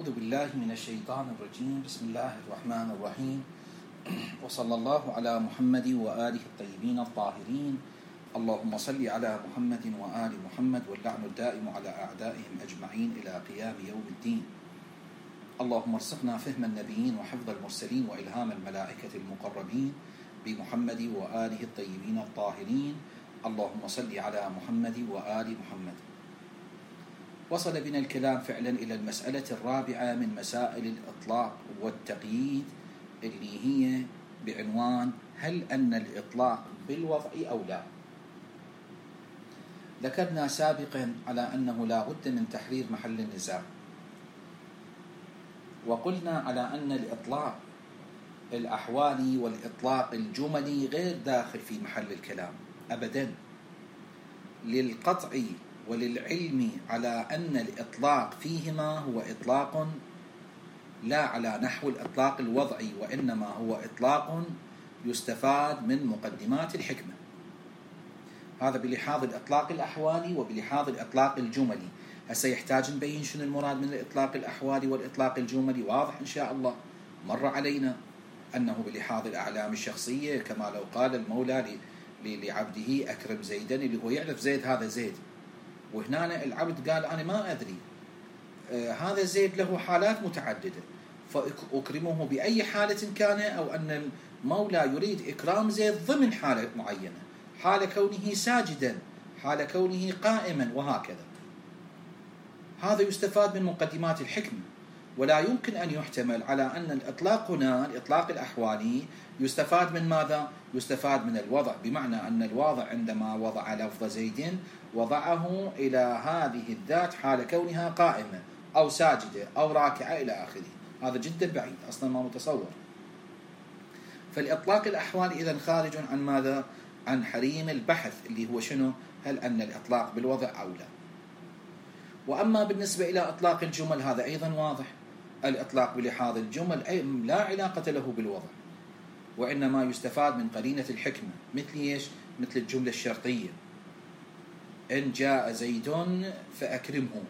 أعوذ بالله من الشيطان الرجيم. بسم الله الرحمن الرحيم. وصلى الله على محمد وآله الطيبين الطاهرين. اللهم صل على محمد وآل محمد واللعن الدائم على أعدائهم أجمعين إلى قيام يوم الدين. اللهم ارزقنا فهم النبيين وحفظ المرسلين وإلهام الملائكة المقربين بمحمد وآله الطيبين الطاهرين. اللهم صل على محمد وآل محمد. وصل بنا الكلام فعلا إلى المسألة الرابعة من مسائل الإطلاق والتقييد، اللي هي بعنوان هل أن الإطلاق بالوضع أو لا. ذكرنا سابقا على أنه لا بد من تحرير محل النزاع، وقلنا على أن الإطلاق الأحوالي والإطلاق الجملي غير داخل في محل الكلام أبدا، للقطع وللعلم على أن الإطلاق فيهما هو إطلاق لا على نحو الإطلاق الوضعي، وإنما هو إطلاق يستفاد من مقدمات الحكمة. هذا بلحاظ الإطلاق الأحوالي وبلحاظ الإطلاق الجملي. هسه يحتاج نبين شنو المراد من الإطلاق الأحوالي والإطلاق الجملي. واضح إن شاء الله، مر علينا أنه بلحاظ الأعلام الشخصية، كما لو قال المولى لعبده أكرم زيدا، اللي هو يعرف زيد هذا زيد، وهنا العبد قال أنا ما أدري هذا زيد له حالات متعددة، فأكرمه بأي حالة كان، أو أن المولى يريد إكرام زيد ضمن حالة معينة، حال كونه ساجدا، حال كونه قائما، وهكذا. هذا يستفاد من مقدمات الحكمة، ولا يمكن أن يحتمل على أن الإطلاق هنا الإطلاق الأحوالي يستفاد من ماذا؟ يستفاد من الوضع، بمعنى أن الواضع عندما وضع لفظ زيد وضعه إلى هذه الذات حال كونها قائمة أو ساجدة أو راكعة إلى آخره. هذا جدا بعيد، أصلا ما متصور. فالإطلاق الأحوالي إذن خارج عن ماذا؟ عن حريم البحث، اللي هو شنو؟ هل أن الإطلاق بالوضع أو لا. وأما بالنسبة إلى إطلاق الجمل، هذا أيضا واضح. الإطلاق بلحاظ الجمل لا علاقة له بالوضع، وإنما يستفاد من قرينة الحكمة. مثل إيش؟ مثل الجملة الشرطية: إن جاء زيد فأكرمه.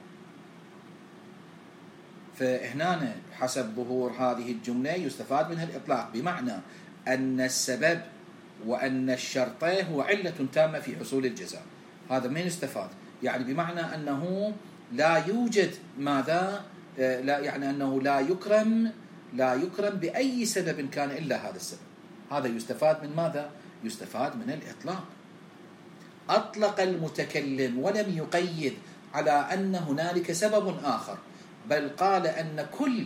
فهنا حسب ظهور هذه الجملة يستفاد منها الإطلاق، بمعنى أن السبب وأن الشرط هو علة تامة في حصول الجزاء. هذا من يستفاد؟ يعني بمعنى أنه لا يوجد ماذا؟ لا، يعني أنه لا يكرم بأي سبب كان إلا هذا السبب. هذا يستفاد من ماذا؟ يستفاد من الإطلاق. أطلق المتكلم ولم يقيد على أن هنالك سبب آخر، بل قال أن كل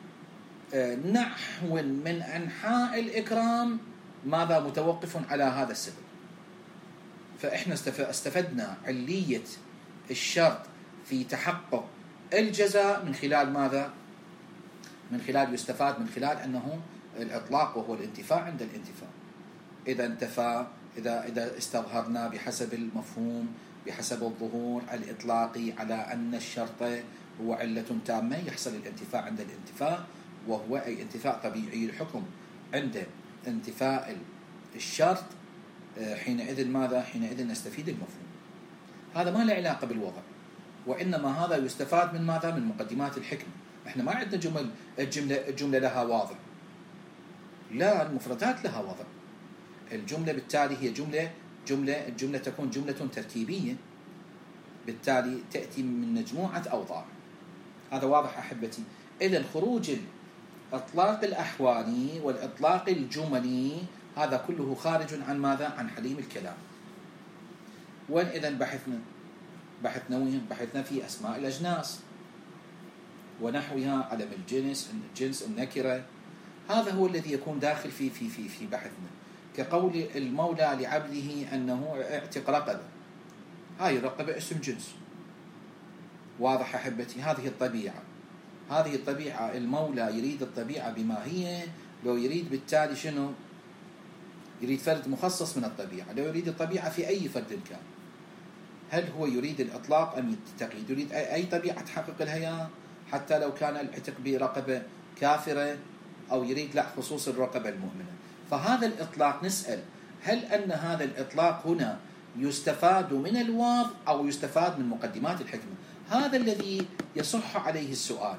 نحو من أنحاء الإكرام ماذا؟ متوقف على هذا السبب. فإحنا استفدنا علية الشرط في تحقق الجزاء من خلال ماذا؟ من خلال يستفاد من خلال أنه الإطلاق وهو الانتفاع عند الانتفاع. إذا انتفى، إذا استظهرنا بحسب المفهوم، بحسب الظهور الإطلاقي على أن الشرط هو علة تامة، يحصل الانتفاع عند الانتفاع، وهو أي انتفاع طبيعي الحكم عند انتفاء الشرط. حينئذ ماذا؟ حينئذ نستفيد المفهوم. هذا ما له علاقة بالوضع، وإنما هذا يستفاد من ماذا؟ من مقدمات الحكمة. احنا ما عندنا الجملة لها واضع، لا، المفردات لها وضع. الجملة بالتالي هي الجملة تكون جملة تركيبية، بالتالي تأتي من مجموعة أوضاع. هذا واضح أحبتي. إذن خروج الإطلاق الأحوالي والإطلاق الجملي هذا كله خارج عن ماذا؟ عن حريم الكلام. وين إذن بحثنا وين؟ بحثنا في أسماء الأجناس ونحوها، علم الجنس، النكرة. هذا هو الذي يكون داخل في بحثنا، كقول المولى لعبده أنه اعتق رقبة. هاي الرقبة اسم جنس، واضح أحبتي. هذه الطبيعة المولى يريد الطبيعة بما هي. لو يريد بالتالي شنو؟ يريد فرد مخصص من الطبيعة. لو يريد الطبيعة في أي فرد كان، هل هو يريد الإطلاق أم التقييد؟ يريد أي طبيعة تحقق الهيام، حتى لو كان العتق برقبة كافرة، أو يريد لا خصوص الرقبة المؤمنة. فهذا الإطلاق نسأل هل أن هذا الإطلاق هنا يستفاد من الواضع أو يستفاد من مقدمات الحكمة؟ هذا الذي يصح عليه السؤال.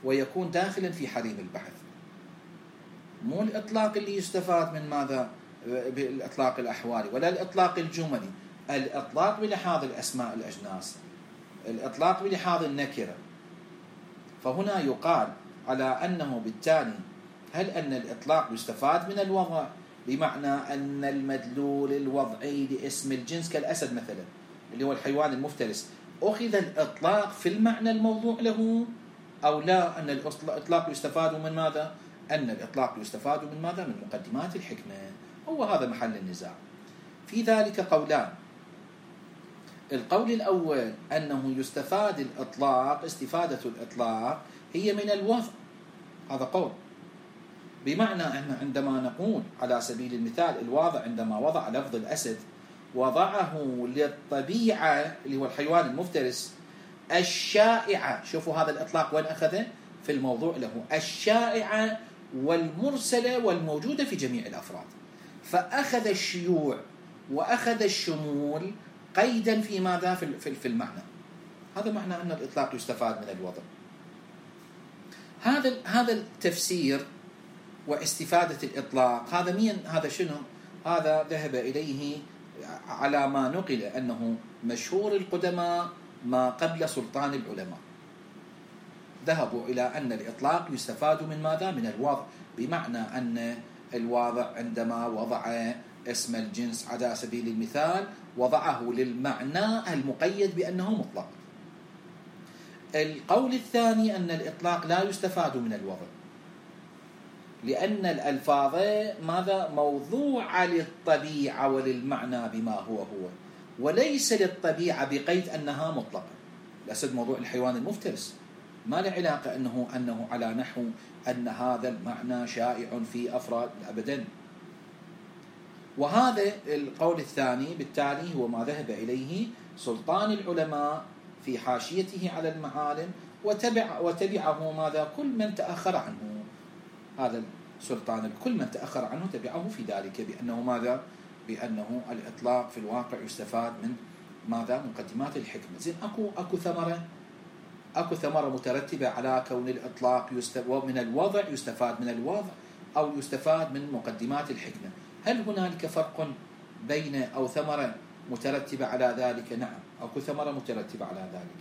ويكون داخلا في حريم البحث. مو الإطلاق اللي يستفاد من ماذا بالإطلاق الأحوالي، ولا الإطلاق الجملي، الإطلاق بلحاظ الأسماء الأجناس، الإطلاق بلحاظ النكرة. فهنا يقال على أنه بالتالي هل أن الإطلاق يستفاد من الوضع، بمعنى أن المدلول الوضعي لاسم الجنس كالأسد مثلا اللي هو الحيوان المفترس، أخذ الإطلاق في المعنى الموضوع له، أو لا أن الإطلاق يستفاد من ماذا؟ أن الإطلاق يستفاد من ماذا؟ من مقدمات الحكمة. هو هذا محل النزاع. في ذلك قولان. القول الأول أنه يستفاد الإطلاق، استفادة الإطلاق هي من الوضع، هذا قول، بمعنى أن عندما نقول على سبيل المثال الواضع عندما وضع لفظ الأسد وضعه للطبيعة اللي هو الحيوان المفترس الشائعة، شوفوا هذا الإطلاق وين أخذه؟ في الموضوع له، الشائعة والمرسلة والموجودة في جميع الأفراد، فأخذ الشيوع وأخذ الشمول قيدا في ماذا؟ في المعنى. هذا معنى أن الإطلاق يستفاد من الوضع. هذا التفسير واستفادة الإطلاق، هذا مين؟ هذا شنو؟ هذا ذهب إليه على ما نقل أنه مشهور القدماء ما قبل سلطان العلماء، ذهبوا إلى أن الإطلاق يستفاد من ماذا؟ من الوضع، بمعنى أن الواضع عندما وضع اسم الجنس على سبيل المثال وضعه للمعنى المقيد بأنه مطلق. القول الثاني أن الإطلاق لا يستفاد من الوضع، لأن الألفاظ ماذا؟ موضوعة للطبيعة وللمعنى بما هو، وليس للطبيعة بقيد أنها مطلقة. الأسد موضوع الحيوان المفترس، ما له علاقة أنه على نحو أن هذا المعنى شائع في أفراد، أبدا. وهذا القول الثاني بالتالي هو ما ذهب إليه سلطان العلماء في حاشيته على المعالم، وتبعه ماذا؟ كل من تأخر عنه. هذا السلطان كل من تأخر عنه تبعه في ذلك، بأنه ماذا؟ بأنه الإطلاق في الواقع يستفاد من ماذا؟ مقدمات الحكمة. زين، أكو ثمرة مترتبة على كون الإطلاق من الوضع يستفاد من الوضع أو يستفاد من مقدمات الحكمة. هل هنالك فرق بين أو ثمرة مترتبة على ذلك؟ نعم، أكو ثمرة مترتبة على ذلك،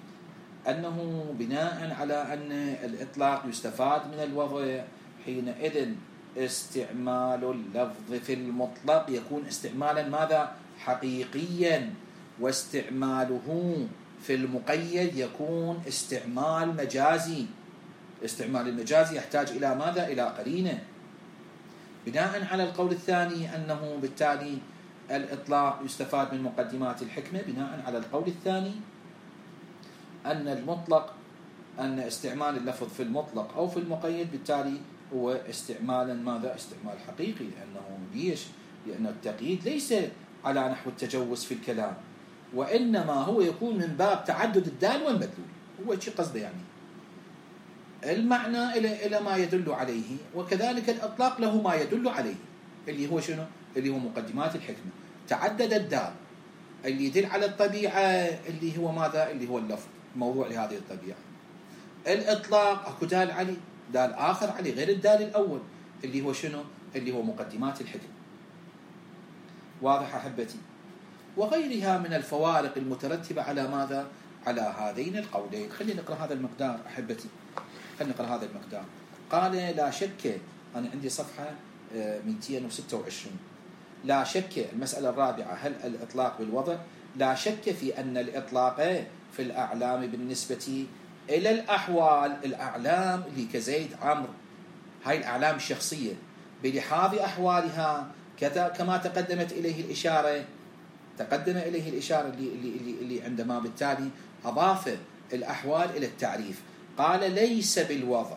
أنه بناء على أن الإطلاق يستفاد من الوضع، حينئذ استعمال اللفظ في المطلق يكون استعمالا ماذا؟ حقيقيا، واستعماله في المقيد يكون استعمال مجازي. استعمال المجازي يحتاج إلى ماذا؟ إلى قرينة. بناء على القول الثاني أنه بالتالي الإطلاق يستفاد من مقدمات الحكمة، بناء على القول الثاني أن المطلق، أن استعمال اللفظ في المطلق أو في المقيد بالتالي هو استعمالا ماذا؟ استعمال حقيقي. لأنه ليش؟ لأن التقييد ليس على نحو التجوز في الكلام، وإنما هو يكون من باب تعدد الدال والمدلول. هو شيء قصده، يعني المعنى إلى ما يدل عليه، وكذلك الإطلاق له ما يدل عليه، اللي هو شنو؟ اللي هو مقدمات الحكمة. تعدد الدال اللي يدل على الطبيعة اللي هو ماذا؟ اللي هو اللفظ موضوع لهذه الطبيعة. الإطلاق أكو دال عليه، دال آخر عليه غير الدال الأول، اللي هو شنو؟ اللي هو مقدمات الحكمة. واضح أحبتي؟ وغيرها من الفوارق المترتبة على ماذا؟ على هذين القولين. خلينا نقرأ هذا المقدار أحبتي، خلينا نقرأ هذا المقدار. قال: لا شك، أنا عندي صفحة 226. لا شك، المسألة الرابعة، هل الإطلاق بالوضع؟ لا شك في أن الإطلاق في الأعلام بالنسبة إلى الأحوال، الأعلام اللي كزيد عمرو، هاي الأعلام الشخصية بلحاظ أحوالها كما تقدمت إليه الإشارة، تقدم إليه الإشارة اللي عندما بالتالي أضاف الأحوال إلى التعريف. قال: ليس بالوضع.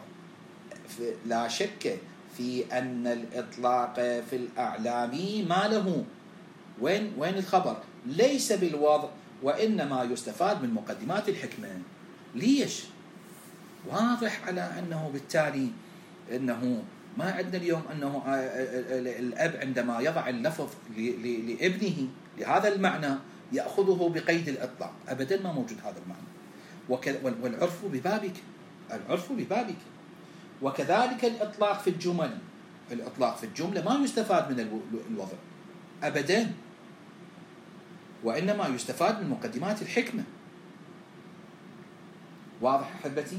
لا شك في أن الإطلاق في الأعلام ما له، وين الخبر؟ ليس بالوضع، وإنما يستفاد من مقدمات الحكمة. ليش؟ واضح على أنه بالتالي أنه ما عندنا اليوم أنه الأب عندما يضع اللفظ لابنه لهذا المعنى يأخذه بقيد الإطلاق، أبدا ما موجود هذا المعنى. والعرف ببابك، العرف ببابك. وكذلك الإطلاق في الجمل، الإطلاق في الجملة ما يستفاد من الوضع أبدا، وإنما يستفاد من مقدمات الحكمة. واضح أحبتي؟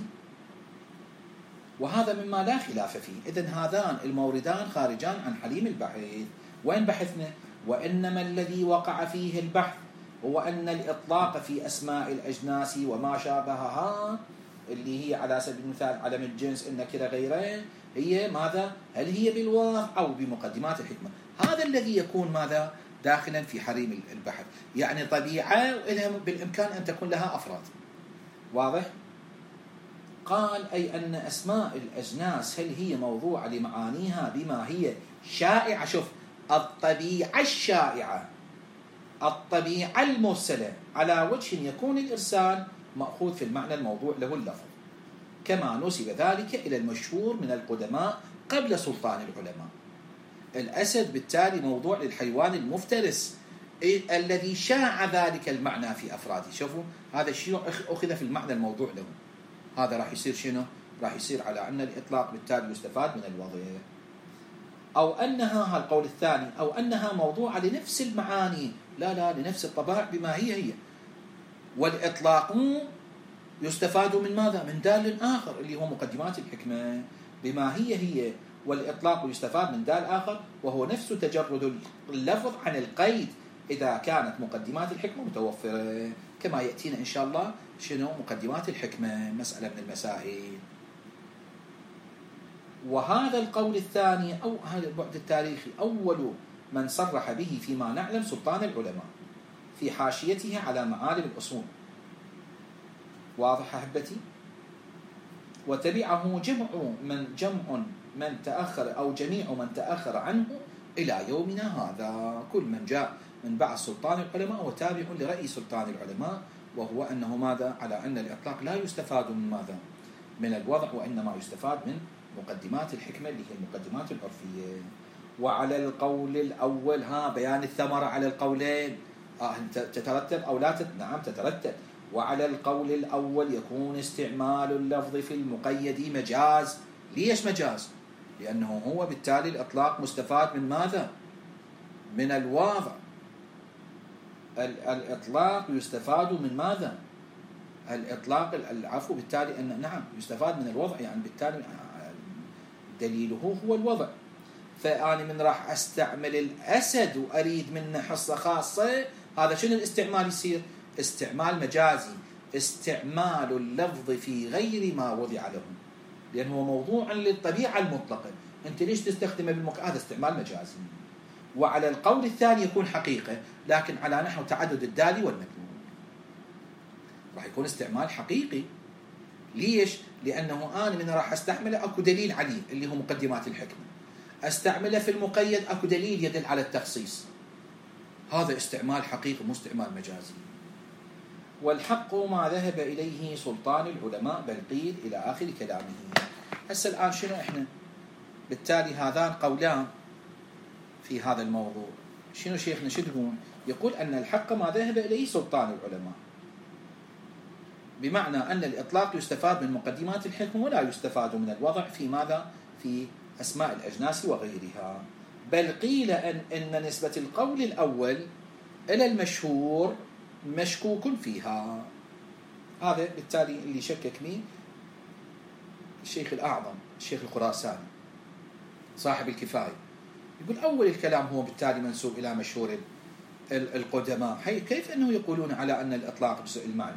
وهذا مما لا خلاف فيه. إذن هذان الموردان خارجان عن حليم البحث. وين بحثنا؟ وإنما الذي وقع فيه البحث هو أن الإطلاق في أسماء الأجناس وما شابهها، اللي هي على سبيل المثال علم الجنس، النكرة، غيره، هي ماذا؟ هل هي بالوضع أو بمقدمات الحكمة؟ هذا الذي يكون ماذا؟ داخلا في حريم البحث. يعني طبيعة بالإمكان أن تكون لها أفراد. واضح؟ قال أي أن أسماء الأجناس هل هي موضوعة لمعانيها بما هي شائعة. شوف، الطبيعة الشائعة، الطبيعة المرسلة على وجه يكون الإرسال مأخوذ في المعنى الموضوع له اللفظ، كما نسب ذلك إلى المشهور من القدماء قبل سلطان العلماء. الأسد بالتالي موضوع للحيوان المفترس الذي شاع ذلك المعنى في أفراده. شوفوا، هذا الشيء أخذ في المعنى الموضوع له. هذا راح يصير شنو؟ راح يصير على أن الإطلاق بالتالي يستفاد من الوضع، أو أنها القول الثاني، أو أنها موضوعة لنفس المعاني، لا لنفس الطبائع بما هي. والإطلاق يستفاد من ماذا؟ من دال آخر اللي هو مقدمات الحكمة بما هي، والإطلاق يستفاد من دال آخر وهو نفس تجرد اللفظ عن القيد إذا كانت مقدمات الحكمة متوفرة، كما يأتينا إن شاء الله شنو مقدمات الحكمة، مسألة من المسائل. وهذا القول الثاني أو هذا البعد التاريخي أول من صرح به فيما نعلم سلطان العلماء في حاشيته على معالم الأصول. واضح أحبتي؟ وتبعه جمع من تأخر أو جميع من تأخر عنه إلى يومنا هذا. كل من جاء من بعد سلطان العلماء وتابع لرأي سلطان العلماء، وهو أنه ماذا؟ على أن الإطلاق لا يستفاد من ماذا؟ من الوضع، وإنما يستفاد من مقدمات الحكمة اللي هي المقدمات العرفية. وعلى القول الأول بيان الثمرة على القولين تترتب أو لا نعم تترتب. وعلى القول الأول يكون استعمال اللفظ في المقيد مجاز. ليش مجاز؟ لأنه هو بالتالي الإطلاق مستفاد من ماذا؟ من الواضع. الإطلاق يستفاد من ماذا؟ الإطلاق العفو بالتالي أن نعم يستفاد من الوضع، يعني بالتالي دليله هو الوضع. فأنا من راح أستعمل الأسد وأريد منه حصة خاصة، هذا شنو الاستعمال يصير؟ استعمال مجازي، استعمال اللفظ في غير ما وضع له، لأنه موضوع للطبيعة المطلقة. أنت ليش تستخدمه هذا استعمال مجازي. وعلى القول الثاني يكون حقيقة، لكن على نحو تعدد الدالي والمدلول، راح يكون استعمال حقيقي. ليش؟ لأنه أنا من راح أستعمله أكو دليل عليه اللي هو مقدمات الحكمة، أستعمله في المقيد أكو دليل يدل على التخصيص. هذا استعمال حقيقي مو استعمال مجازي. والحق ما ذهب إليه سلطان العلماء بل قيل إلى آخر كلامه. هسه الآن شنو إحنا؟ بالتالي هذان قولان في هذا الموضوع. شنو شيخنا شو يقول أن الحق ما ذهب إليه سلطان العلماء، بمعنى أن الإطلاق يستفاد من مقدمات الحكمة ولا يستفاد من الوضع في ماذا؟ في أسماء الأجناس وغيرها. بل قيل أن نسبة القول الأول إلى المشهور مشكوك فيها. هذا بالتالي اللي شكك مين؟ الشيخ الأعظم الشيخ الخراساني صاحب الكفاية، يقول أول الكلام هو بالتالي منسوب إلى مشهور القدماء. كيف أنه يقولون على أن الإطلاق بسوء المعنى؟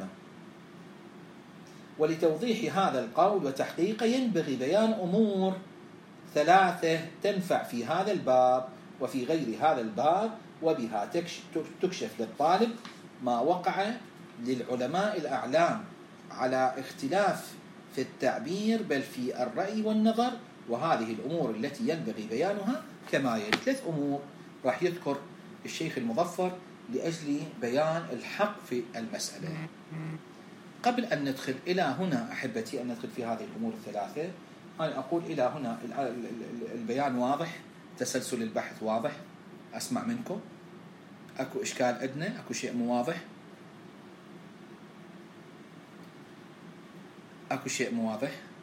ولتوضيح هذا القول وتحقيقه ينبغي بيان أمور ثلاثة تنفع في هذا الباب وفي غير هذا الباب، وبها تكشف للطالب ما وقع للعلماء الأعلام على اختلاف في التعبير بل في الرأي والنظر. وهذه الأمور التي ينبغي بيانها كما يلي. 3 أمور راح يذكر الشيخ المظفر لأجل بيان الحق في المسألة. قبل أن ندخل إلى هنا أحبتي، أن ندخل في هذه الأمور الثلاثة، أنا أقول إلى هنا البيان واضح، تسلسل البحث واضح، أسمع منكم. أكو إشكال عندنا؟ أكو شيء مو واضح؟ أكو شيء مو واضح؟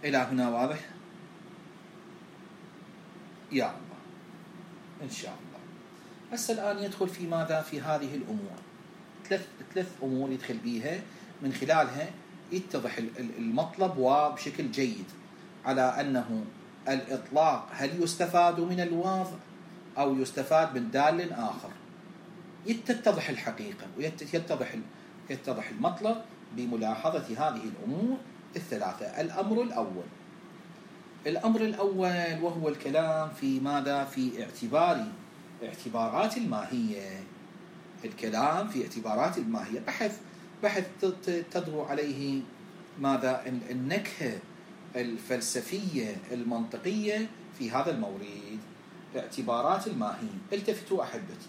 إلى هنا واضح؟ يا الله إن شاء الله. هسه الآن يدخل في ماذا؟ في هذه الأمور، ثلاث أمور يدخل بيها، من خلالها يتضح المطلب وبشكل جيد على أنه الإطلاق هل يستفاد من الواو أو يستفاد من دال آخر. يتضح الحقيقة ويتضح المطلب بملاحظة هذه الأمور الثلاثة. الأمر الأول وهو الكلام في ماذا؟ في اعتبارات الماهية. الكلام في اعتبارات الماهية، بحث تدور عليه ماذا؟ النكهة الفلسفية المنطقية في هذا المورد، اعتبارات الماهية. التفتوا أحبتي.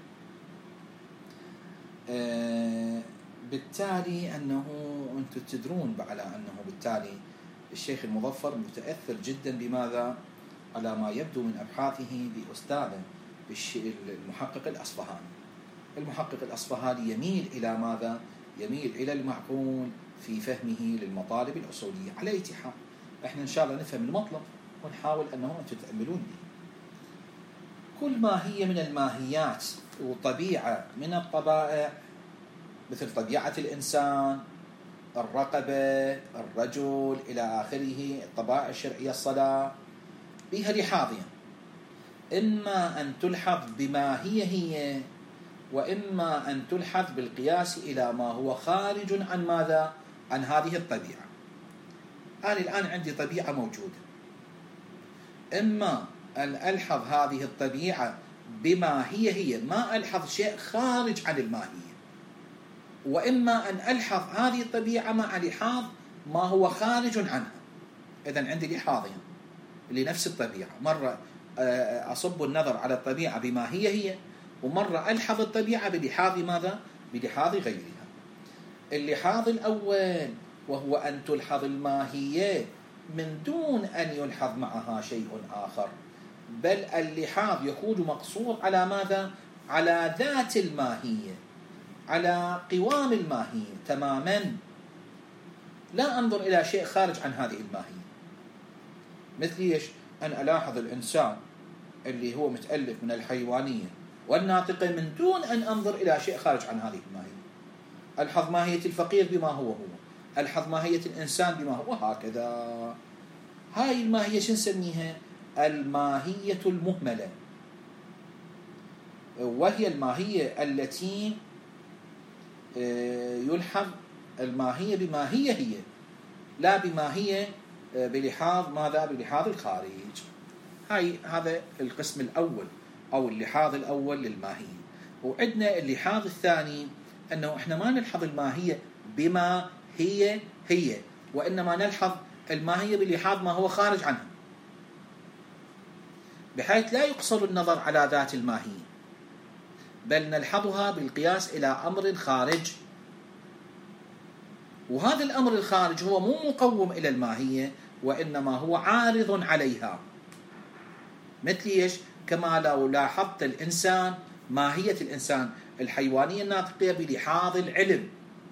بالتالي أنه أنتم تدرون على أنه بالتالي الشيخ المظفر متأثر جدا بماذا؟ على ما يبدو من أبحاثه بأستاذه المحقق الأصفهاني. المحقق الأصفهاني يميل إلى ماذا؟ يميل إلى المعقول في فهمه للمطالب الأصولية. على أي حال إحنا إن شاء الله نفهم المطلب ونحاول أنه أنتم تتأملون به. كل ماهية من الماهيات وطبيعة من الطبائع، مثل طبيعة الإنسان، الرقبة، الرجل إلى آخره، الطبائع الشرعية، الصلاة، بها لحاظها، إما أن تلحظ بما هي وإما أن تلحظ بالقياس إلى ما هو خارج عن ماذا؟ عن هذه الطبيعة. أنا الآن عندي طبيعة موجودة، إما أن ألحظ هذه الطبيعة بما هي، ما ألحظ شيء خارج عن الماهية، وإما أن ألحظ هذه الطبيعة مع لحاظ ما هو خارج عنها. إذن عندي لحاظين لنفس الطبيعة، مرة أصب النظر على الطبيعة بما هي، ومرة ألحظ الطبيعة بلحاظ ماذا؟ بلحاظ غيرها. اللحاظ الأول وهو أن تلحظ الماهية من دون أن يلحظ معها شيء آخر، بل اللحاظ يكون مقصور على ماذا؟ على ذات الماهية، على قوام الماهية تماما، لا أنظر إلى شيء خارج عن هذه الماهية. مثل إيش؟ أن ألاحظ الإنسان اللي هو متألف من الحيوانية والناطقة من دون أن أنظر إلى شيء خارج عن هذه الماهية. ألحظ ماهية الفقير بما هو، ألحظ ماهية الإنسان بما هو، وهكذا. هاي الماهية شو نسميها؟ الماهية المهملة، وهي الماهية التي يلحظ الماهية بما هي، لا بما هي بلحاظ ماذا؟ بلحاظ الخارج. هذا القسم الأول أو اللحاظ الأول للماهية. وعندنا اللحاظ الثاني أنه إحنا ما نلحظ الماهية بما هي، وإنما نلحظ الماهية بلحاظ ما هو خارج عنها، بحيث لا يقصر النظر على ذات الماهية، بل نلحظها بالقياس إلى أمر خارج. وهذا الأمر الخارج هو مو مقوم إلى الماهية، وإنما هو عارض عليها. مثل إيش؟ كما لو لاحظت الإنسان، ماهية الإنسان الحيوانية الناطقية بلحاظ العلم،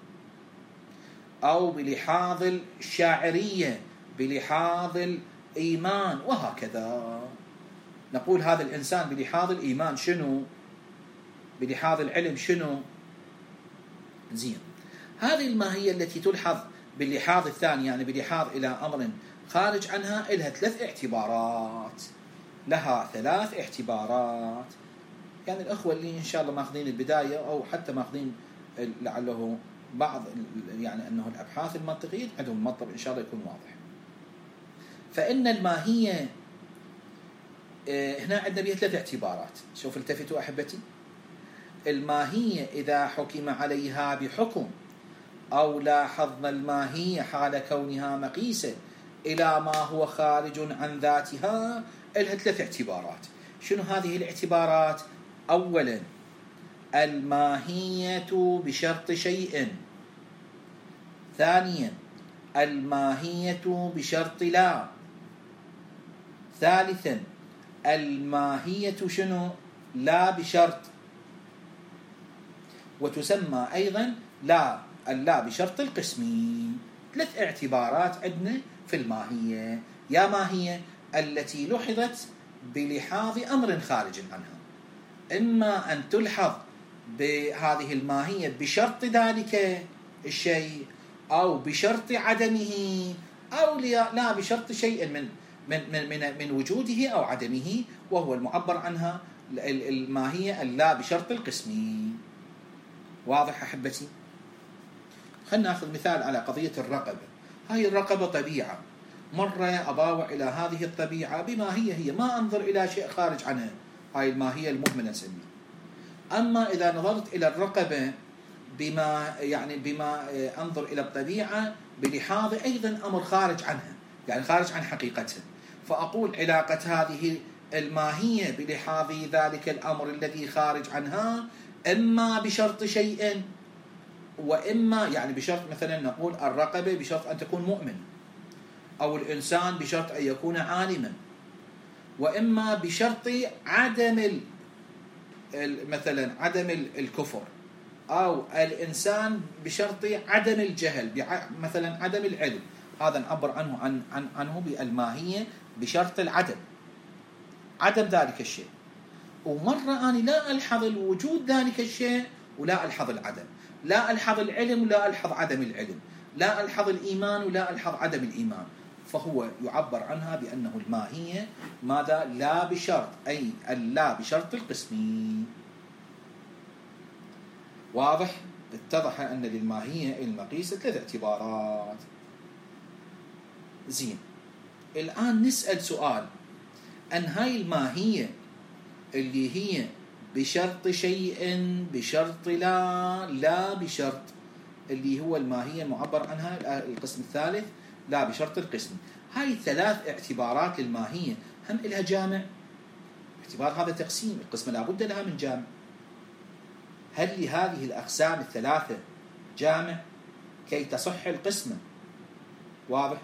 أو بلحاظ الشاعرية، بلحاظ الإيمان، وهكذا. نقول هذا الإنسان بلحاظ الإيمان شنو؟ بلحاظ العلم شنو؟ زين. هذه الماهية التي تلحظ باللحاظ الثاني، يعني بلحاظ إلى أمر خارج عنها، لها ثلاث اعتبارات. يعني الأخوة اللي إن شاء الله ماخذين البداية أو حتى ماخذين لعله بعض، يعني أنه الأبحاث المنطقية عندهم المطلب إن شاء الله يكون واضح. فإن الماهية هنا عندنا بها ثلاث اعتبارات. شوف التفتوا أحبتي. الماهية إذا حكم عليها بحكم أو لاحظنا الماهية حال كونها مقيسة إلى ما هو خارج عن ذاتها، لها ثلاث اعتبارات. شنو هذه الاعتبارات؟ أولا الماهية بشرط شيء، ثانيا الماهية بشرط لا، ثالثا الماهية شنو؟ لا بشرط. وتسمى أيضا اللا بشرط القسمي. ثلاث اعتبارات عندنا في الماهية. يا ماهية التي لحظت بلحاظ أمر خارج عنها، إما أن تلحظ بهذه الماهية بشرط ذلك الشيء، أو بشرط عدمه، أو لا بشرط شيء من وجوده أو عدمه، وهو المعبر عنها الماهية اللا بشرط القسم. واضح أحبتي؟ خلنا نأخذ مثال على قضية الرقبة. هاي الرقبة طبيعة، مرة أضاوع إلى هذه الطبيعة بما هي ما أنظر إلى شيء خارج عنها، هاي الماهية المهملة نسميها. أما إذا نظرت إلى الرقبة بما أنظر إلى الطبيعة بلحاظ أيضا أمر خارج عنها، يعني خارج عن حقيقتها، فأقول علاقة هذه الماهية بلحاظ ذلك الأمر الذي خارج عنها إما بشرط شيء، وإما يعني بشرط، مثلا نقول الرقبة بشرط أن تكون مؤمن، أو الإنسان بشرط أن يكون عالما، وإما بشرط عدم مثلا عدم الكفر، أو الإنسان بشرط عدم الجهل، مثلا عدم العلم. هذا نعبر عنه بالماهية بشرط العدم، عدم ذلك الشيء. ومرة أنا لا ألحظ الوجود ذلك الشيء ولا ألحظ العدم، لا ألحظ العلم ولا ألحظ عدم العلم، لا ألحظ الإيمان ولا ألحظ عدم الإيمان، فهو يعبر عنها بأنه الماهية ماذا؟ لا بشرط، أي اللا بشرط القسم. واضح؟ اتضح أن للماهية المقيسة 3 اعتبارات. زين، الآن نسأل سؤال، أن هاي الماهية اللي هي بشرط شيء، بشرط لا بشرط، اللي هو الماهية المعبر عنها القسم الثالث لا بشرط القسم، هاي 3 اعتبارات للماهية، هم إلها جامع؟ اعتبار هذا تقسيم، القسمة لابد لها من جامع. هل لهذه الأقسام ال3 جامع كي تصح القسمة؟ واضح؟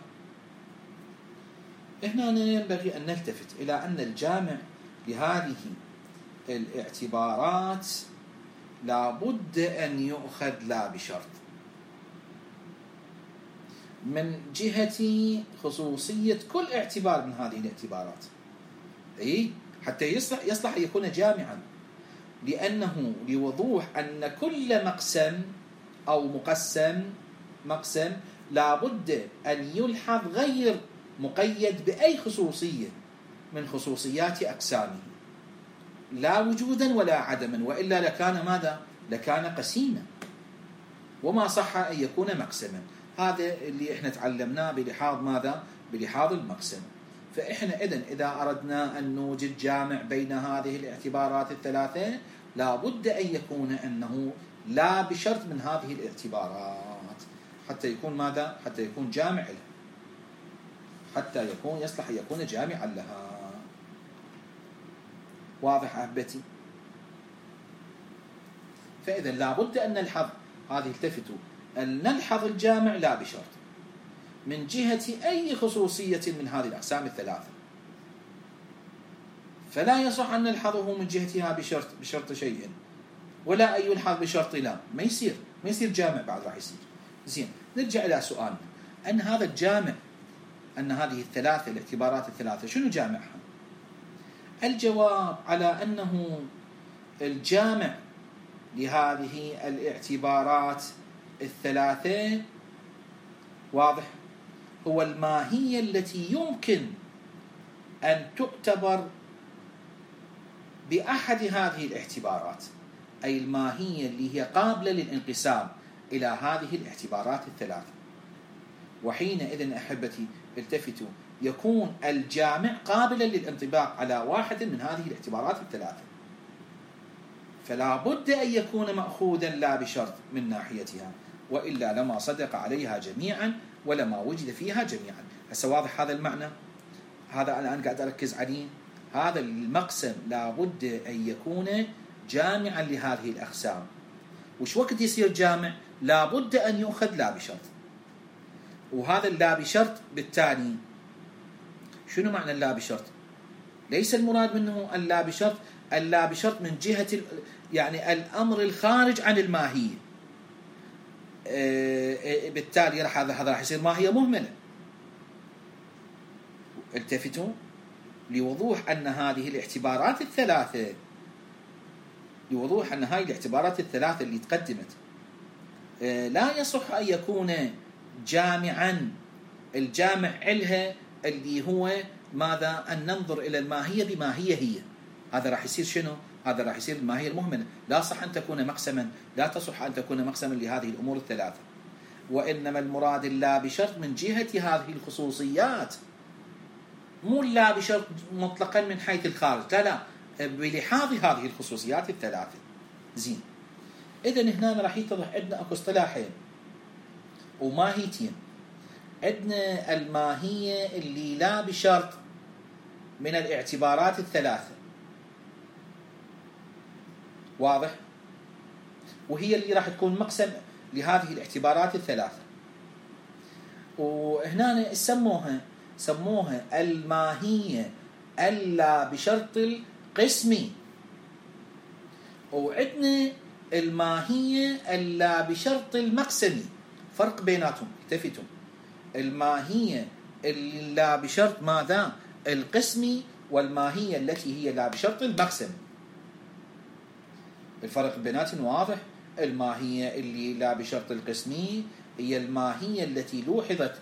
هنا ينبغي أن نلتفت إلى أن الجامع لهذه الاعتبارات لابد أن يؤخذ لا بشرط، من جهة خصوصية كل اعتبار من هذه الاعتبارات، حتى يصلح أن يكون جامعا، لأنه لوضوح أن كل مقسم أو مقسم لابد أن يلحظ غير مقيد بأي خصوصية من خصوصيات أقسامه، لا وجودا ولا عدما، وإلا لكان ماذا؟ لكان قسيما، وما صح أن يكون مقسما. هذا اللي احنا تعلمناه بلحاظ ماذا؟ بلحاظ المقسم. فإحنا إذا أردنا أن نوجد جامع بين هذه الاعتبارات ال3 لابد أن يكون أنه لا بشرط من هذه الاعتبارات، حتى يكون ماذا؟ حتى يكون جامع لها، حتى يصلح أن يكون جامعا لها. واضح أحبتي؟ فإذا لابد أن نلحظ هذه، التفتوا أن نلحظ الجامع لا بشرط من جهة أي خصوصية من هذه الأقسام ال3، فلا يصح أن نلحظه من جهتها بشرط شيء، ولا أن يلحظ بشرط لا، ما يصير جامع بعد راح يصير. زين، نرجع إلى سؤالنا، أن هذا الجامع، أن هذه الاعتبارات ال3 شنو جامعها؟ الجواب على أنه الجامع لهذه الاعتبارات ال3 واضح هو الماهية التي يمكن أن تعتبر بأحد هذه الاعتبارات، أي الماهية اللي هي قابلة للانقسام إلى هذه الاعتبارات ال3. وحينئذ أحبتي التفتوا، يكون الجامع قابلا للانطباق على واحد من هذه الاعتبارات ال3، فلا بد أن يكون مأخوذا لا بشرط من ناحيتها، وإلا لما صدق عليها جميعا ولما وجد فيها جميعا. هسه واضح هذا المعنى؟ هذا الآن قاعد أركز عليه. هذا المقسم لا بد أن يكون جامعا لهذه الأقسام. وش وقت يصير جامع؟ لا بد أن يؤخذ لا بشرط. وهذا اللا بشرط بالتالي شنو معنى اللا بشرط؟ ليس المراد منه اللا بشرط، اللا بشرط من جهة يعني الأمر الخارج عن الماهية، بالتالي هذا راح يصير ماهية مهملة. التفتوا لوضوح أن هذه الاعتبارات الثلاثة، لوضوح أن هذه الاعتبارات الثلاثة اللي تقدمت لا يصح أن يكون جامعا، الجامع إلها اللي هو ماذا؟ أن ننظر إلى الماهية بما هي. هذا راح يصير شنو؟ هذا راح يصير الماهية المهملة، لا صح أن تكون مقسما، لا تصح أن تكون مقسما لهذه الأمور الثلاثة. وإنما المراد لا بشرط من جهة هذه الخصوصيات، مو لا بشرط مطلقا من حيث الخارج، لا بلحاظ هذه الخصوصيات الثلاثة. زين، إذن هنا راح يتضح عندنا أكو اصطلاحين وماهيتين. عندنا الماهية اللي لا بشرط من الاعتبارات الثلاثة، واضح؟ وهي اللي راح تكون مقسم لهذه الاعتبارات الثلاثة. وهنا سموها الماهية اللا بشرط القسم. وعندنا الماهية اللا بشرط المقسم، فرق بيناتهم، التفتوا. الماهية اللا بشرط ماذا؟ القسم، والماهية التي هي لا بشرط المقسم. الفرق بيناتهم واضح. الماهية اللي لا بشرط القسم هي الماهية التي لوحظت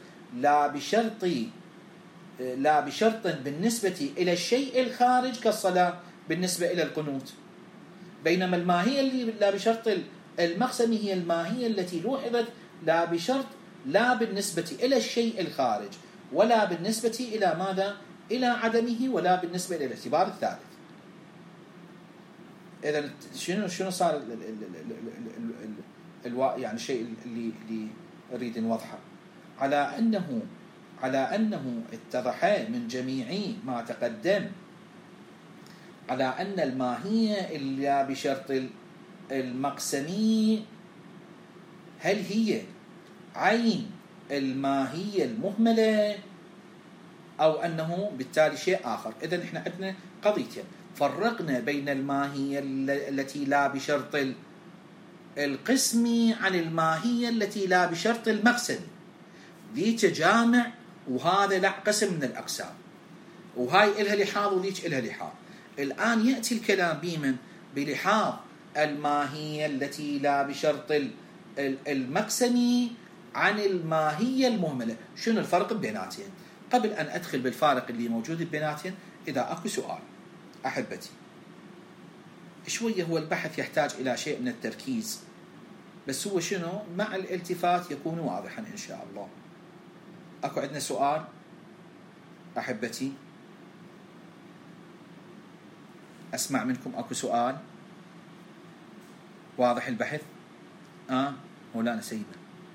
لا بشرط بالنسبة إلى الشيء الخارج كالصلاة بالنسبة إلى القنوت. بينما الماهية اللي لا بشرط المقسم هي الماهية التي لوحظت لا بشرط لا بالنسبة إلى الشيء الخارج، ولا بالنسبة إلى ماذا؟ إلى عدمه، ولا بالنسبة إلى الاعتبار الثالث. إذا شنو صار يعني الشيء اللي أريد نوضحه؟ على أنه اتضح من جميع ما تقدم على أن الماهية اللي بشرط المقسم هل هي عين الماهية المهملة أو أنه بالتالي شيء آخر. إذن إحنا عندنا قضيتين، فرقنا بين الماهية التي لا بشرط القسم عن الماهية التي لا بشرط المقسم. ذي تجامع وهذا لا قسم من الأقسام، وهاي إلها لحاظ وذيك إلها لحاظ. الآن يأتي الكلام بمن؟ بلحاظ الماهية التي لا بشرط المقسم عن الماهية المهملة. شنو الفرق بيناتهم؟ قبل أن أدخل بالفارق اللي موجود بيناتهم، إذا أكو سؤال أحبتي، شوية هو البحث يحتاج إلى شيء من التركيز، بس هو شنو مع الالتفات يكون واضحا إن شاء الله. أكو عندنا سؤال أحبتي؟ أسمع منكم أكو سؤال؟ واضح البحث؟ مولانا سيدنا.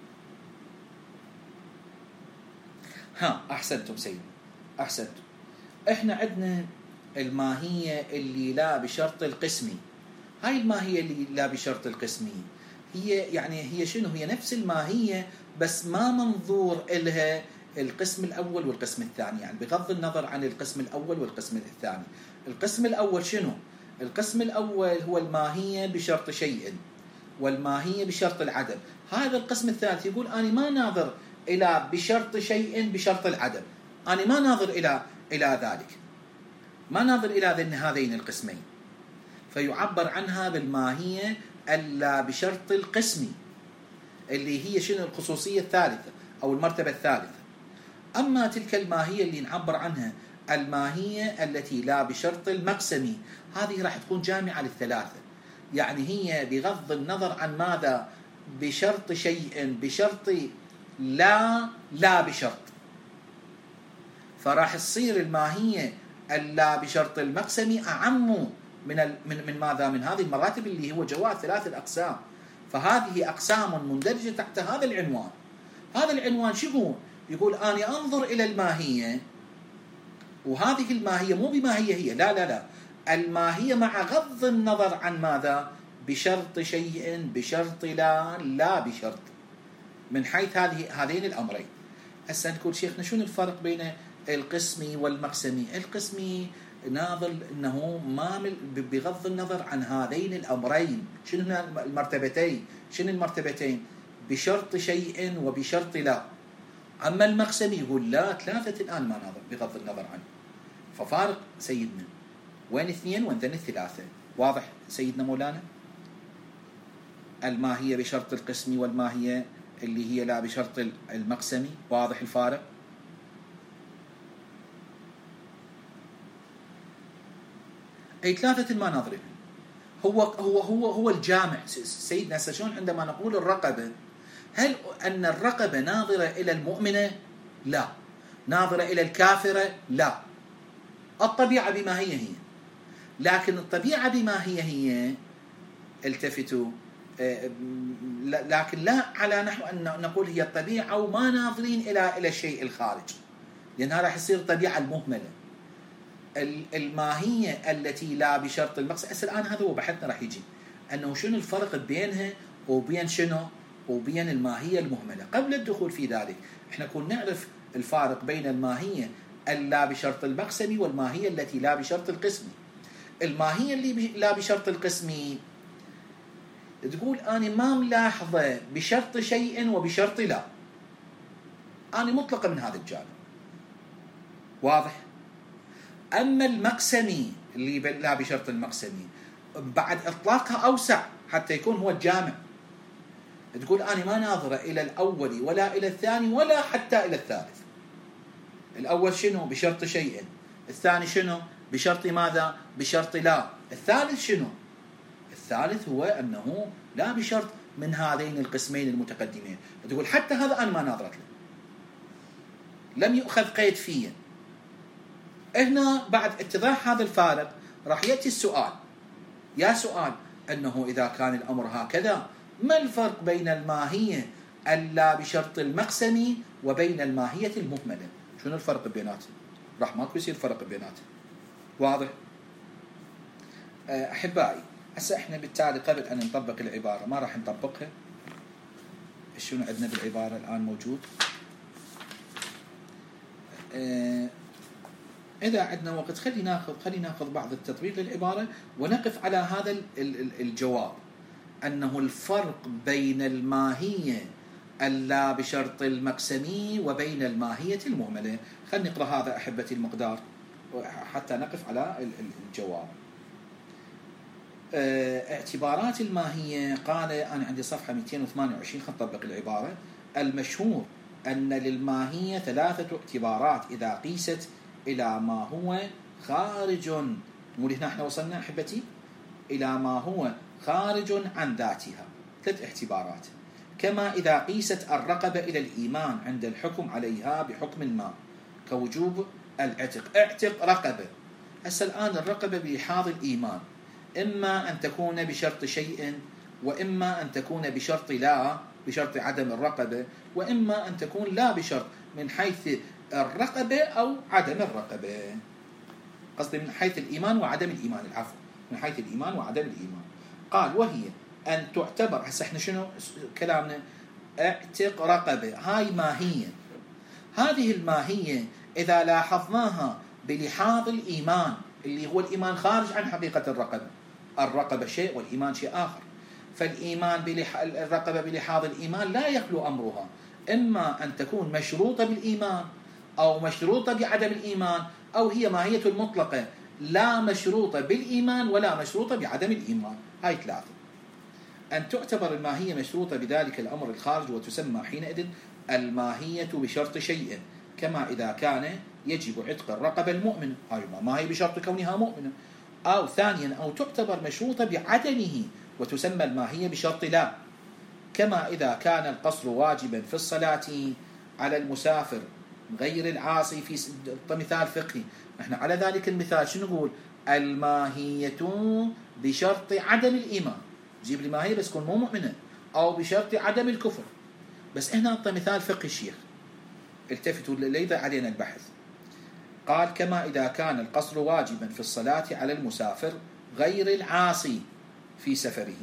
أحسنتم سيدنا، أحسنتم. إحنا عندنا الماهية اللي لا بشرط القسم. هاي الماهية اللي لا بشرط القسم هي شنو؟ هي نفس الماهية بس ما منظور إلها القسم الأول والقسم الثاني، يعني بغض النظر عن القسم الأول والقسم الثاني. القسم الأول شنو؟ القسم الأول هو الماهية بشرط شيء، والماهية بشرط العدم. هذا القسم الثالث يقول أنا ما ناظر إلى بشرط شيء بشرط العدم، أنا ما ناظر إلى ذلك، ما ناظر إلى هذين القسمين، فيعبر عنها بالماهية اللا بشرط القسم، اللي هي شنو؟ الخصوصية الثالثة أو المرتبة الثالثة. أما تلك الماهية اللي نعبر عنها الماهية التي لا بشرط المقسم، هذه راح تكون جامعة للثلاثة، يعني هي بغض النظر عن ماذا؟ بشرط شيء، بشرط لا بشرط. فراح تصير الماهية اللا بشرط المقسم أعم من ماذا؟ من هذه المراتب اللي هو جواز ثلاث الأقسام. فهذه أقسام مندرجة تحت هذا العنوان. هذا العنوان شو يقول؟ أنا أنظر إلى الماهية، وهذه الماهية مو بماهية هي، لا، الماهية مع غض النظر عن ماذا؟ بشرط شيء، بشرط لا بشرط، من حيث هذين الأمرين. هسه نقول شيخنا شنو الفرق بين القسم والمقسم؟ القسم ناظر أنه ما بغض النظر عن هذين الأمرين. شنو المرتبتين؟ بشرط شيء وبشرط لا. أما المقسمي يقول لا، ثلاثة الآن ما ناظر بغض النظر عنه. ففارق سيدنا وين اثنين وين الثلاثة. واضح سيدنا مولانا؟ الماهية بشرط القسمي والماهية اللي هي لا بشرط المقسمي. واضح الفارق؟ أي ثلاثة ما ناظرين. هو الجامع سيدنا. شلون عندما نقول الرقبة، هل أن الرقبة ناظرة إلى المؤمنة؟ لا. ناظرة إلى الكافرة؟ لا. الطبيعة بما هي. لكن الطبيعة بما هي التفتوا، لكن لا على نحو أن نقول هي الطبيعة وما ناظرين إلى الشيء الخارج، لأن هذا راح يصير الطبيعة المهملة. الماهية التي لا بشرط المقصد. الآن هذا هو بحثنا راح يجي أنه شنو الفرق بينها وبين شنو وبين الماهية المهملة. قبل الدخول في ذلك احنا كنا نعرف الفارق بين الماهية اللا بشرط المقسمي والماهية التي لا بشرط القسمي. الماهية اللي لا بشرط القسمي تقول أنا ما ملاحظة بشرط شيء وبشرط لا، أنا مطلقة من هذا الجانب. واضح؟ أما المقسمي اللي لا بشرط المقسمي بعد إطلاقها أوسع حتى يكون هو الجامع. تقول أنا ما ناظرة إلى الأول ولا إلى الثاني ولا حتى إلى الثالث. الأول شنو؟ بشرط شيء. الثاني شنو؟ بشرط ماذا؟ بشرط لا. الثالث شنو؟ الثالث هو أنه لا بشرط من هذين القسمين المتقدمين. تقول حتى هذا أنا ما ناظرت له، لم يؤخذ قيد فيه. هنا بعد اتضاح هذا الفارق راح يأتي السؤال، يا سؤال أنه إذا كان الأمر هكذا ما الفرق بين الماهية اللا بشرط المقسمي وبين الماهية المهملة؟ شنو الفرق بيناتهم؟ راح ماكو يصير فرق بيناتهم. واضح؟ أحبائي، هسه احنا بالتالي قبل أن نطبق العبارة ما راح نطبقها. شنو عندنا بالعبارة الآن موجود؟ إذا عندنا وقت خلي ناخذ بعض التطبيق للعبارة ونقف على هذا الجواب، أنه الفرق بين الماهية اللا بشرط المقسمي وبين الماهية المهملة. خلينا نقرأ هذا أحبتي المقدار حتى نقف على الجواب. اعتبارات الماهية، قال أنا عندي صفحة 228. خلينا نطبق العبارة. المشهور أن للماهية ثلاثة اعتبارات إذا قيست إلى ما هو خارج، مو هنا احنا وصلنا أحبتي إلى ما هو خارج عن ذاتها. ثلاث اعتبارات. كما إذا قيست الرقبة إلى الإيمان عند الحكم عليها بحكم ما كوجوب العتق. اعتق رقبة. هسه الآن الرقبة بلحاظ الإيمان إما أن تكون بشرط شيء، وإما أن تكون بشرط لا، بشرط عدم الرقبة، وإما أن تكون لا بشرط من حيث الرقبة أو عدم الرقبة. قصدي من حيث الإيمان وعدم الإيمان، العفو، من حيث الإيمان وعدم الإيمان. قال وهي أن تعتبر، هسه احنا شنو كلامنا؟ اعتق رقبة، هاي ماهية. هذه الماهية إذا لاحظناها بلحاظ الإيمان اللي هو الإيمان خارج عن حقيقة الرقبة، الرقبة شيء والإيمان شيء آخر. فالإيمان الرقبة بلحاظ الإيمان لا يخلو أمرها إما أن تكون مشروطة بالإيمان أو مشروطة بعدم الإيمان، أو هي ماهية المطلقة لا مشروطة بالإيمان ولا مشروطة بعدم الإيمان. هاي ثلاثة. أن تعتبر الماهية مشروطة بذلك الأمر الخارج وتسمى حينئذ الماهية بشرط شيء، كما إذا كان يجب عتق الرقبة المؤمن، هاي ما هي بشرط كونها مؤمنة. أو ثانيا أو تعتبر مشروطة بعدمه وتسمى الماهية بشرط لا، كما إذا كان القصر واجبا في الصلاة على المسافر غير العاصي. في مثال فقهي نحن على ذلك المثال شنو نقول؟ الماهية بشرط عدم الإيمان. جيب لي ماهية بس تكون مو مؤمنة، أو بشرط عدم الكفر. بس هنا أعطى مثال فقهي الشيخ، التفتوا ليذا علينا البحث. قال كما إذا كان القصر واجبا في الصلاة على المسافر غير العاصي في سفره،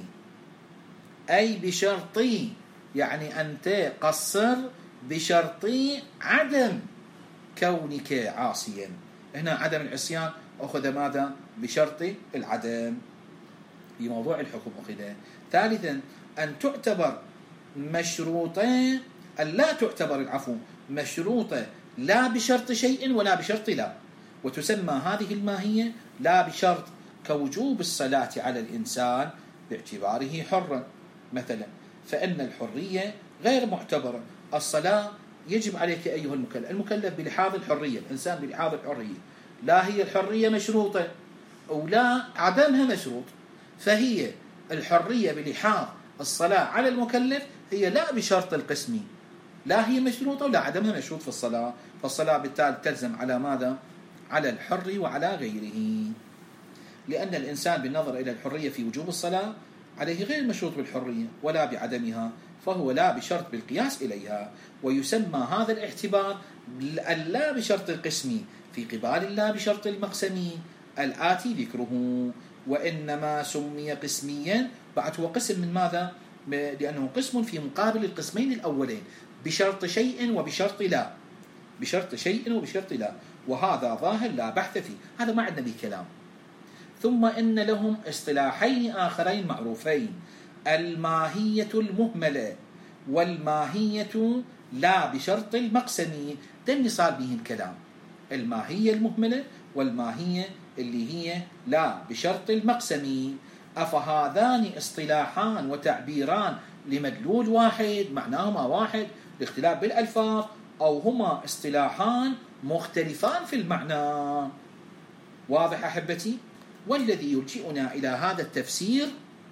أي بشرطي، يعني أنت قصر بشرطي عدم كونك عاصيا. هنا عدم العصيان أخذ ماذا؟ بشرط العدم في موضوع الحكم أخذ. ثالثا أن تعتبر مشروطين، أن لا تعتبر العفو مشروطة لا بشرط شيء ولا بشرط لا، وتسمى هذه الماهية لا بشرط كوجوب الصلاة على الإنسان باعتباره حرا مثلا، فإن الحرية غير معتبرة. الصلاة يجب عليك أيها المكلف بلحاظ الحرية، الإنسان بلحاظ الحرية، لا هي الحرية مشروطة ولا عدمها مشروط، فهي الحرية بلحاظ الصلاة على المكلف هي لا بشرط القسمي، لا هي مشروطة ولا عدمها مشروط في الصلاة، فالصلاة بالتالي تلزم على ماذا؟ على الحر وعلى غيره، لأن الإنسان بالنظر إلى الحرية في وجوب الصلاة عليه غير مشروط بالحرية ولا بعدمها، فهو لا بشرط بالقياس إليها، ويسمى هذا الاعتبار اللا بشرط القسمي في قبال اللا بشرط المقسمي الآتي ذكره. وإنما سمي قسميا بعد هو قسم من ماذا؟ لأنه قسم في مقابل القسمين الأولين بشرط شيء وبشرط لا، بشرط شيء وبشرط لا، وهذا ظاهر لا بحث فيه، هذا ما عندنا به كلام. ثم إن لهم اصطلاحين آخرين معروفين، الماهية المهملة والماهية لا بشرط المقسم، ده اللي صار به الكلام، الماهية المهملة والماهية اللي هي لا بشرط المقسم. أفهذان اصطلاحان وتعبيران لمدلول واحد معناهما واحد الاختلاف بالألفاظ، أو هما اصطلاحان مختلفان في المعنى؟ واضح أحبتي؟ والذي يلجئنا إلى هذا التفسير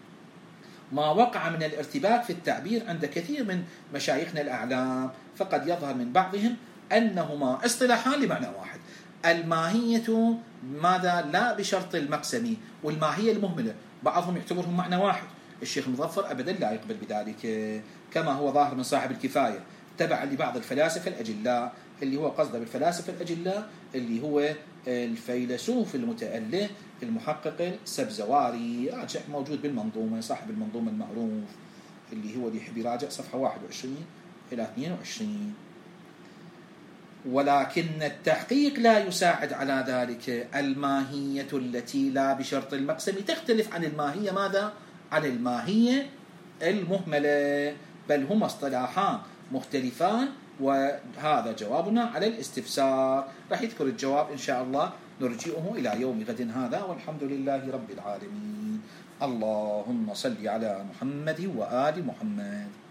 ما وقع من الارتباك في التعبير عند كثير من مشايخنا الأعلام، فقد يظهر من بعضهم أنهما اصطلاحان لمعنى واحد، الماهية ماذا؟ لا بشرط المقسم، والماهية المهملة بعضهم يعتبرهم معنى واحد. الشيخ المظفر أبدا لا يقبل بذلك، كما هو ظاهر من صاحب الكفاية تبعا لبعض الفلاسفة الأجلاء، اللي هو قصده بالفلاسفة الأجلاء اللي هو الفيلسوف المتأله المحقق السبزواري، راجع موجود بالمنظومة، صاحب المنظومة المعروف اللي هو اللي يحب يراجع صفحة 21 إلى 22. ولكن التحقيق لا يساعد على ذلك، الماهية التي لا بشرط المقسم تختلف عن الماهية ماذا؟ عن الماهية المهملة، بل هما اصطلاحان مختلفان، وهذا جوابنا على الاستفسار. راح يذكر الجواب إن شاء الله نرجئه إلى يوم غد هذا، والحمد لله رب العالمين. اللهم صل على محمد وآل محمد.